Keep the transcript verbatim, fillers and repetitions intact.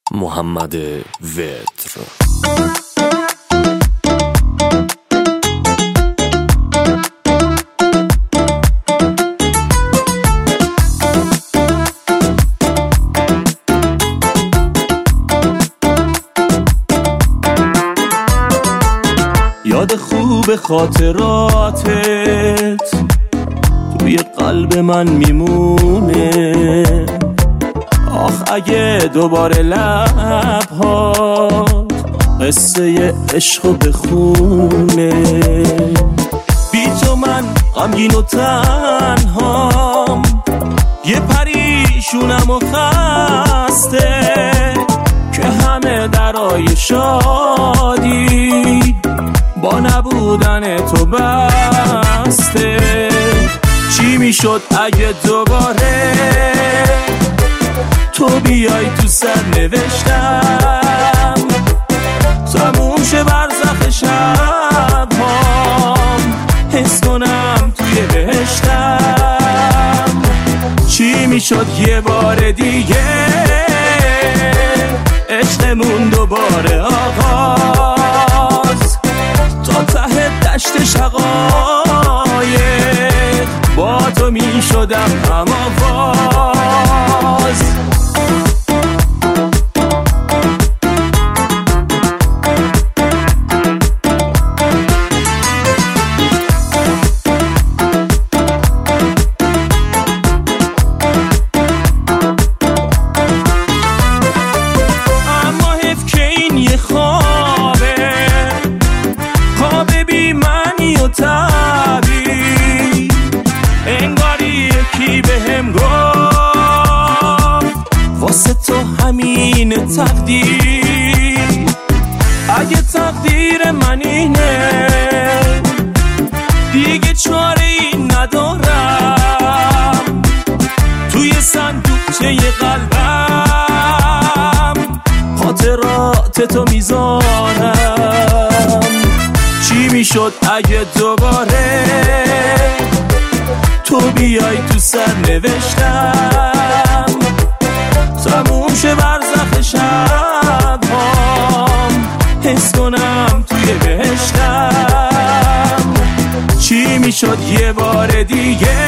محمد وتر. یاد خوب خاطراتت توی قلب من میمونه. آخ اگه دوباره لبهات قصه عشقو بخونه. بی تو من غمگین و تنهام، یه پریشونم و خسته که همه درای شادی با نبودن تو بسته. چی میشد اگه دوباره تو بیای تو سر نوشتم، تموم شه برزخ شب هام، حس کنم توی بهشتم. چی میشد یه بار دیگه عشقمون دوباره آغاز، تا ته دشت شقایق با تو میشدم هم آواز. تبی انگاری یکی بهم گفت واسه تو همین تقدیر. اگه تقدیر من اینه دیگه چاره ای ندارم، توی صندوقچه قلبم خاطرات تو میذارم. چی میشد اگه دوباره تو بیای تو سر نوشتم، تموم شه برزخ شب هام، حس کنم توی بهشتم. چی میشد یه بار دیگه